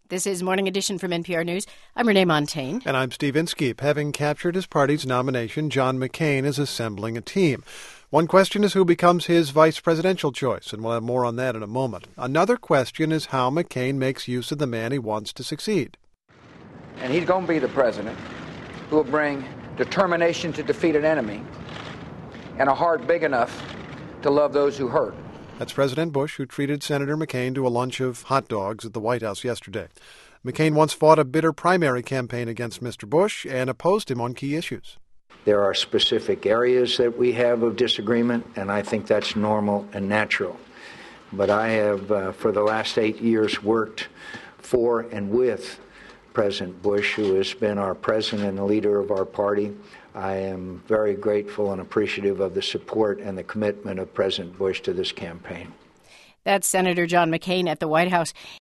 This is Morning Edition from NPR News. I'm Renee Montaigne. And I'm Steve Inskeep. Having captured his party's nomination, John McCain is assembling a team. One question is who becomes his vice presidential choice, and we'll have more on that in a moment. Another question is how McCain makes use of the man he wants to succeed. And he's going to be the president who will bring determination to defeat an enemy and a heart big enough to love those who hurt. That's President Bush, who treated Senator McCain to a lunch of hot dogs at the White House yesterday. McCain once fought a bitter primary campaign against Mr. Bush and opposed him on key issues. There are specific areas that we have of disagreement, and I think that's normal and natural. But I have, for the last 8 years, worked for and with President Bush, who has been our president and the leader of our party. I am very grateful and appreciative of the support and the commitment of President Bush to this campaign. That's Senator John McCain at the White House.